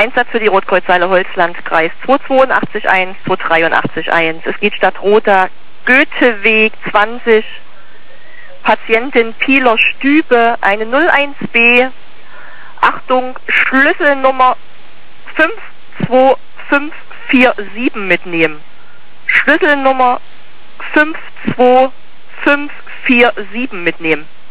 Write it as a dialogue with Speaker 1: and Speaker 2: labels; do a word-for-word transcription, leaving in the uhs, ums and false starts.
Speaker 1: Einsatz für die Rotkreuzhalle Holzlandkreis zwei zwei acht eins zwei drei acht eins. Es geht Stadt Rotha, Goetheweg zwanzig, Patientin Pieler Stübe, eine null eins B. Achtung, Schlüsselnummer fünf zwei fünf vier sieben mitnehmen. Schlüsselnummer fünf zwei fünf vier sieben mitnehmen.